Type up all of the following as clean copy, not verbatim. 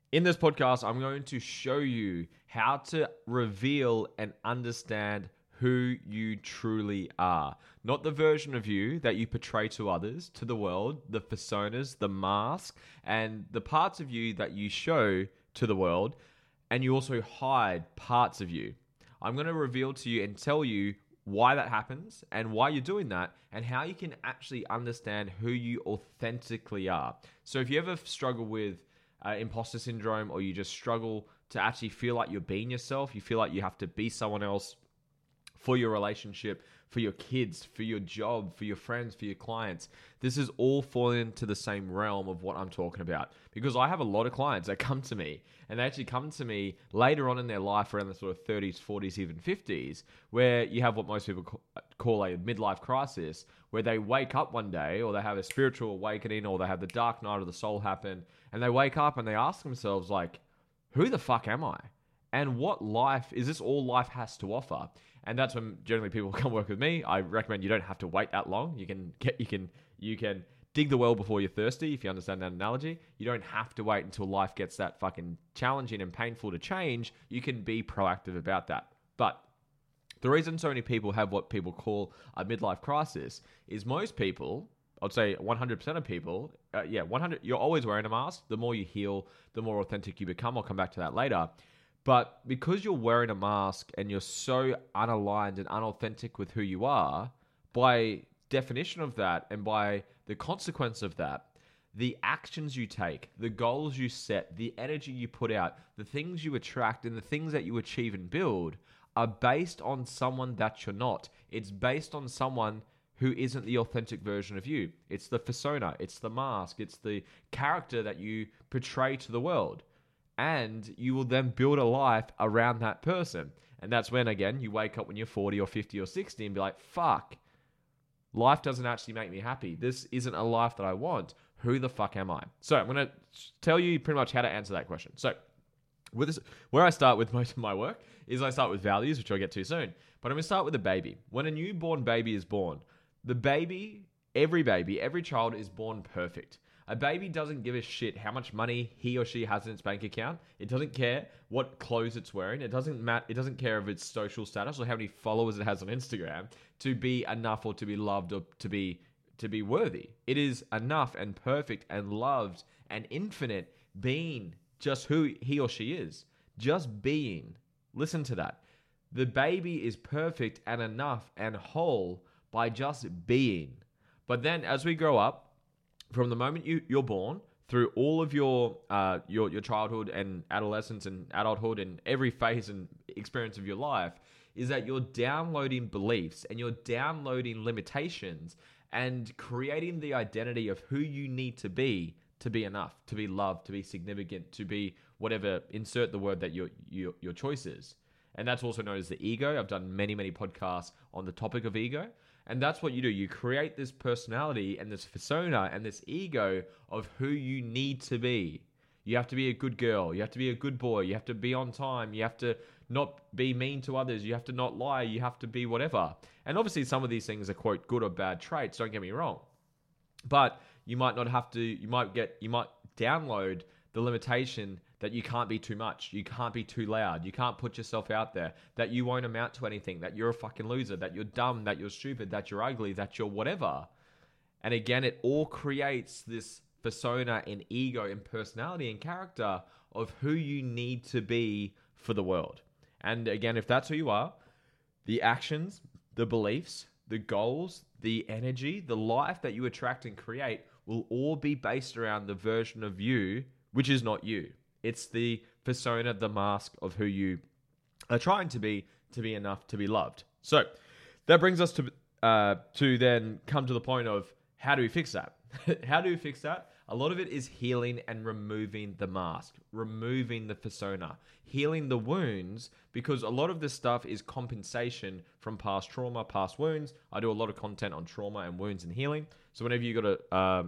In this podcast, I'm going to show you how to reveal and understand who you truly are. Not the version of you that you portray to others, to the world, the personas, the mask, and the parts of you that you show to the world, and you also hide parts of you. I'm going to reveal to you and tell you why that happens and why you're doing that and how you can actually understand who you authentically are. So if you ever struggle with imposter syndrome, or you just struggle to actually feel like you're being yourself, you feel like you have to be someone else for your relationship, for your kids, for your job, for your friends, for your clients. This is all falling into the same realm of what I'm talking about. Because I have a lot of clients that come to me, and they actually come to me later on in their life, around the sort of 30s, 40s, even 50s, where you have what most people call a midlife crisis, where they wake up one day, or they have a spiritual awakening, or they have the dark night of the soul happen, and they wake up and they ask themselves, like, who the fuck am I? And what life is this all life has to offer? And that's when generally people come work with me. I recommend you don't have to wait that long. You can dig the well before you're thirsty, if you understand that analogy. You don't have to wait until life gets that fucking challenging and painful to change. You can be proactive about that. But the reason so many people have what people call a midlife crisis is most people, I'd say 100% of people, 100. You're always wearing a mask. The more you heal, the more authentic you become. I'll come back to that later. But because you're wearing a mask and you're so unaligned and unauthentic with who you are, by definition of that and by the consequence of that, the actions you take, the goals you set, the energy you put out, the things you attract, and the things that you achieve and build are based on someone that you're not. It's based on someone who isn't the authentic version of you. It's the persona, it's the mask, it's the character that you portray to the world. And you will then build a life around that person. And that's when, again, you wake up when you're 40 or 50 or 60 and be like, fuck, life doesn't actually make me happy. This isn't a life that I want. Who the fuck am I? So I'm going to tell you pretty much how to answer that question. So with this, where I start with most of my work is I start with values, which I'll get to soon. But I'm going to start with a baby. When a newborn baby is born, every child is born perfect. A baby doesn't give a shit how much money he or she has in its bank account. It doesn't care what clothes it's wearing. It doesn't care of its social status or how many followers it has on Instagram to be enough or to be loved or to be worthy. It is enough and perfect and loved and infinite being just who he or she is. Just being. Listen to that. The baby is perfect and enough and whole by just being. But then as we grow up, from the moment you're born, through all of your childhood and adolescence and adulthood and every phase and experience of your life, is that you're downloading beliefs and you're downloading limitations and creating the identity of who you need to be enough, to be loved, to be significant, to be whatever, insert the word that your choice is. And that's also known as the ego. I've done many, many podcasts on the topic of ego. And that's what you do. You create this personality and this persona and this ego of who you need to be. You have to be a good girl. You have to be a good boy. You have to be on time. You have to not be mean to others. You have to not lie. You have to be whatever. And obviously some of these things are, quote, good or bad traits. Don't get me wrong. But you might not have to, you might download the limitation that you can't be too much, you can't be too loud, you can't put yourself out there, that you won't amount to anything, that you're a fucking loser, that you're dumb, that you're stupid, that you're ugly, that you're whatever. And again, it all creates this persona and ego and personality and character of who you need to be for the world. And again, if that's who you are, the actions, the beliefs, the goals, the energy, the life that you attract and create will all be based around the version of you, which is not you. It's the persona, the mask of who you are trying to be enough to be loved. So that brings us to then come to the point of, how do we fix that? How do we fix that? A lot of it is healing and removing the mask, removing the persona, healing the wounds, because a lot of this stuff is compensation from past trauma, past wounds. I do a lot of content on trauma and wounds and healing. So whenever you got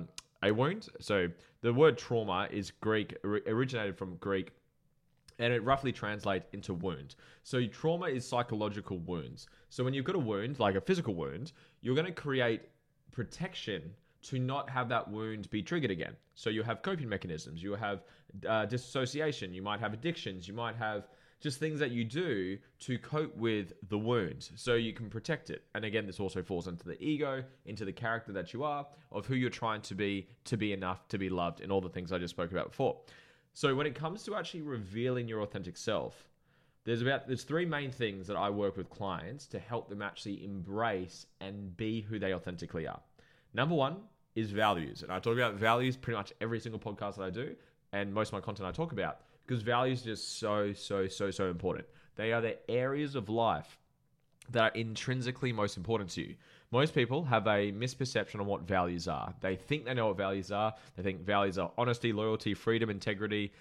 a wound, so the word trauma is Greek, originated from Greek, and it roughly translates into wound. So trauma is psychological wounds. So when you've got a wound, like a physical wound, you're going to create protection to not have that wound be triggered again. So you have coping mechanisms, you have dissociation, you might have addictions, you might have just things that you do to cope with the wound so you can protect it. And again, this also falls into the ego, into the character that you are, of who you're trying to be enough, to be loved, and all the things I just spoke about before. So when it comes to actually revealing your authentic self, there's three main things that I work with clients to help them actually embrace and be who they authentically are. Number one is values. And I talk about values pretty much every single podcast that I do, and most of my content I talk about, because values are just so important. They are the areas of life that are intrinsically most important to you. Most people have a misperception on what values are. They think they know what values are. They think values are honesty, loyalty, freedom, integrity,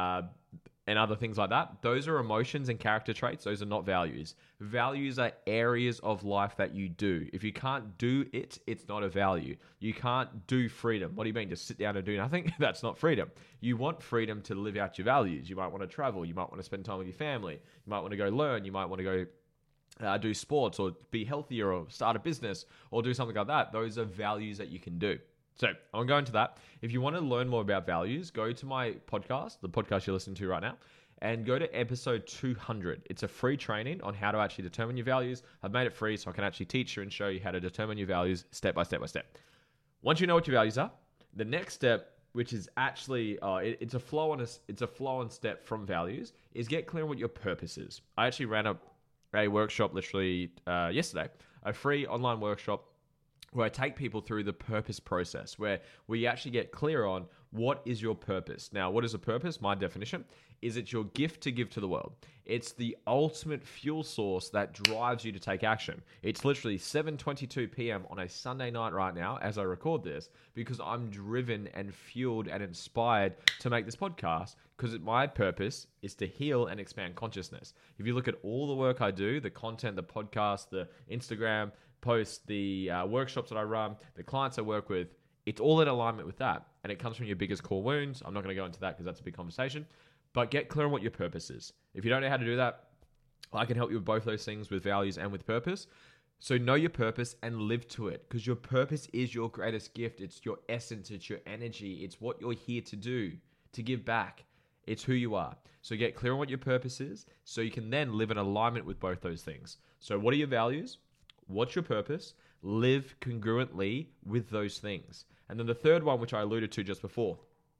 and other things like that. Those are emotions and character traits. Those are not values. Values are areas of life that you do. If you can't do it, it's not a value. You can't do freedom. What do you mean? Just sit down and do nothing? That's not freedom. You want freedom to live out your values. You might want to travel. You might want to spend time with your family. You might want to go learn. You might want to go do sports or be healthier or start a business or do something like that. Those are values that you can do. So I won't go into that. If you want to learn more about values, go to my podcast, the podcast you're listening to right now, and go to episode 200. It's a free training on how to actually determine your values. I've made it free so I can actually teach you and show you how to determine your values step by step by step. Once you know what your values are, the next step, which is actually it's a flow on step from values, is get clear on what your purpose is. I actually ran a workshop literally yesterday, a free online workshop where I take people through the purpose process, where we actually get clear on what is your purpose. Now, what is a purpose? My definition is it's your gift to give to the world. It's the ultimate fuel source that drives you to take action. It's literally 7:22 p.m. on a Sunday night right now as I record this, because I'm driven and fueled and inspired to make this podcast, because my purpose is to heal and expand consciousness. If you look at all the work I do, the content, the podcast, the Instagram posts, the workshops that I run, the clients I work with, it's all in alignment with that. And it comes from your biggest core wounds. I'm not going to go into that because that's a big conversation. But get clear on what your purpose is. If you don't know how to do that, I can help you with both those things, with values and with purpose. So know your purpose and live to it, because your purpose is your greatest gift. It's your essence. It's your energy. It's what you're here to do, to give back. It's who you are. So get clear on what your purpose is so you can then live in alignment with both those things. So what are your values? What's your purpose? Live congruently with those things. And then the third one, which I alluded to just before,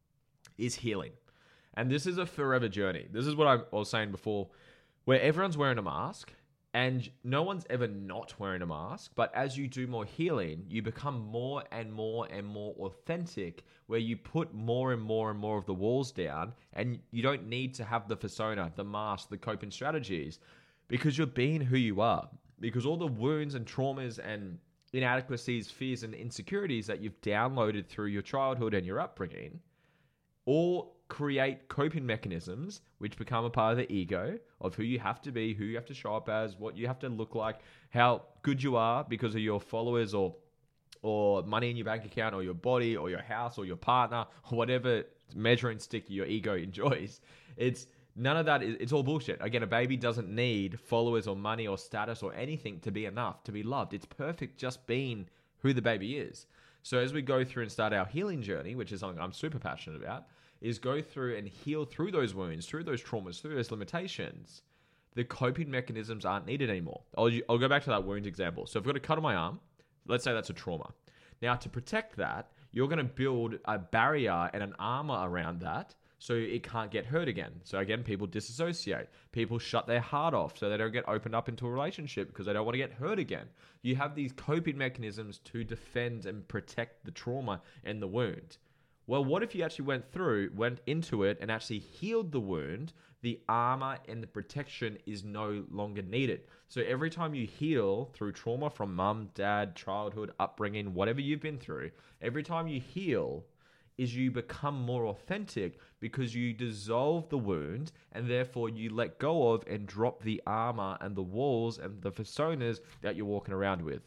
is healing. And this is a forever journey. This is what I was saying before, where everyone's wearing a mask and no one's ever not wearing a mask. But as you do more healing, you become more and more and more authentic, where you put more and more and more of the walls down, and you don't need to have the persona, the mask, the coping strategies, because you're being who you are. Because all the wounds and traumas and inadequacies, fears and insecurities that you've downloaded through your childhood and your upbringing all create coping mechanisms which become a part of the ego of who you have to be, who you have to show up as, what you have to look like, how good you are because of your followers or money in your bank account or your body or your house or your partner or whatever measuring stick your ego enjoys. It's none of that. It's all bullshit. Again, a baby doesn't need followers or money or status or anything to be enough, to be loved. It's perfect just being who the baby is. So as we go through and start our healing journey, which is something I'm super passionate about, is go through and heal through those wounds, through those traumas, through those limitations. The coping mechanisms aren't needed anymore. I'll go back to that wound example. So if I've got a cut on my arm, let's say that's a trauma. Now, to protect that, you're going to build a barrier and an armor around that so it can't get hurt again. So again, people disassociate. People shut their heart off so they don't get opened up into a relationship because they don't want to get hurt again. You have these coping mechanisms to defend and protect the trauma and the wound. Well, what if you actually went into it and actually healed the wound? The armor and the protection is no longer needed. So every time you heal through trauma from mum, dad, childhood, upbringing, whatever you've been through, every time you heal is you become more authentic because you dissolve the wound and therefore you let go of and drop the armor and the walls and the personas that you're walking around with.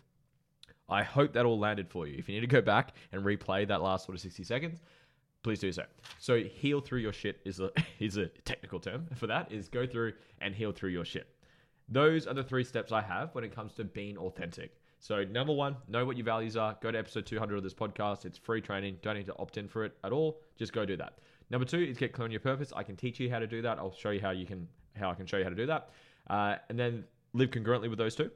I hope that all landed for you. If you need to go back and replay that last sort of 60 seconds, please do so. So heal through your shit is a technical term for that, is go through and heal through your shit. Those are the 3 steps I have when it comes to being authentic. So number one, know what your values are. Go to episode 200 of this podcast. It's free training. Don't need to opt in for it at all. Just go do that. Number two is get clear on your purpose. I can teach you how to do that. I'll show you how I can show you how to do that. And then live congruently with those two.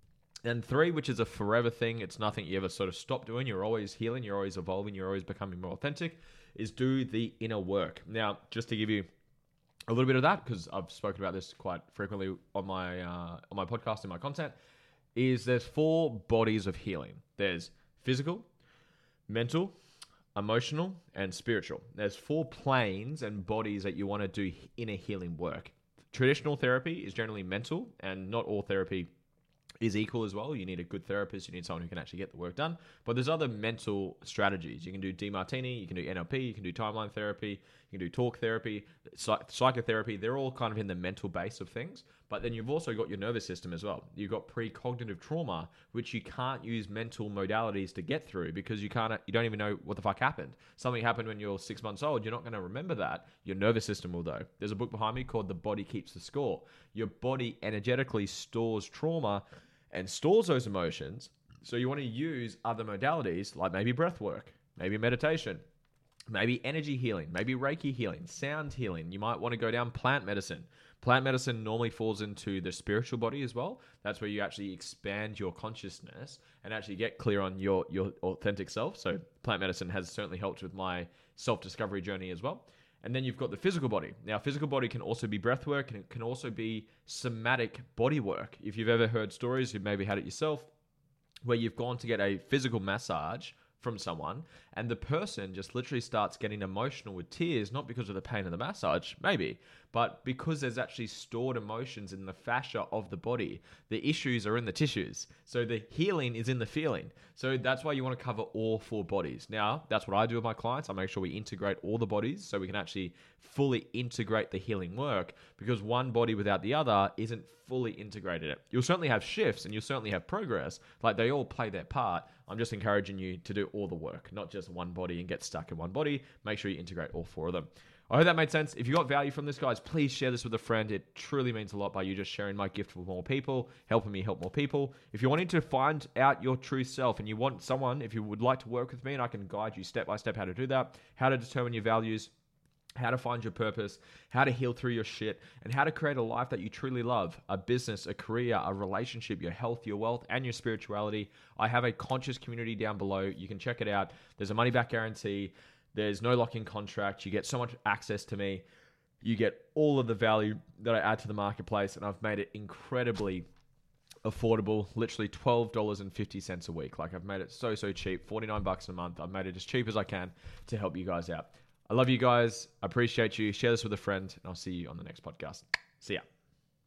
And three, which is a forever thing, it's nothing you ever sort of stop doing. You're always healing, you're always evolving, you're always becoming more authentic, is do the inner work. Now, just to give you a little bit of that, because I've spoken about this quite frequently on my podcast and my content, is there's 4 bodies of healing. There's physical, mental, emotional, and spiritual. There's 4 planes and bodies that you want to do inner healing work. Traditional therapy is generally mental, and not all therapy is equal as well. You need a good therapist. You need someone who can actually get the work done. But there's other mental strategies. You can do DeMartini, you can do NLP, you can do timeline therapy, you can do talk therapy, psychotherapy. They're all kind of in the mental base of things. But then you've also got your nervous system as well. You've got precognitive trauma, which you can't use mental modalities to get through because you don't even know what the fuck happened. Something happened when you're 6 months old. You're not going to remember that. Your nervous system will though. There's a book behind me called The Body Keeps the Score. Your body energetically stores trauma and stores those emotions. So you want to use other modalities like maybe breath work, maybe meditation, maybe energy healing, maybe Reiki healing, sound healing. You might want to go down plant medicine. Plant medicine normally falls into the spiritual body as well. That's where you actually expand your consciousness and actually get clear on your authentic self. So plant medicine has certainly helped with my self-discovery journey as well. And then you've got the physical body. Now, physical body can also be breath work, and it can also be somatic body work. If you've ever heard stories, you've maybe had it yourself, where you've gone to get a physical massage from someone, and the person just literally starts getting emotional with tears, not because of the pain of the massage, maybe, but because there's actually stored emotions in the fascia of the body. The issues are in the tissues. So the healing is in the feeling. So that's why you want to cover all 4 bodies. Now, that's what I do with my clients. I make sure we integrate all the bodies so we can actually fully integrate the healing work, because one body without the other isn't fully integrated. You'll certainly have shifts and you'll certainly have progress. Like, they all play their part. I'm just encouraging you to do all the work, not just one body and get stuck in one body. Make sure you integrate all 4 of them. I hope that made sense. If you got value from this, guys, please share this with a friend. It truly means a lot by you just sharing my gift with more people, helping me help more people. If you're wanting to find out your true self and you want someone, if you would like to work with me and I can guide you step by step how to do that, how to determine your values, how to find your purpose, how to heal through your shit, and how to create a life that you truly love, a business, a career, a relationship, your health, your wealth, and your spirituality, I have a conscious community down below. You can check it out. There's a money-back guarantee. There's no lock-in contract. You get so much access to me. You get all of the value that I add to the marketplace, and I've made it incredibly affordable, literally $12.50 a week. Like, I've made it so cheap, $49 a month. I've made it as cheap as I can to help you guys out. I love you guys. I appreciate you. Share this with a friend, and I'll see you on the next podcast. See ya.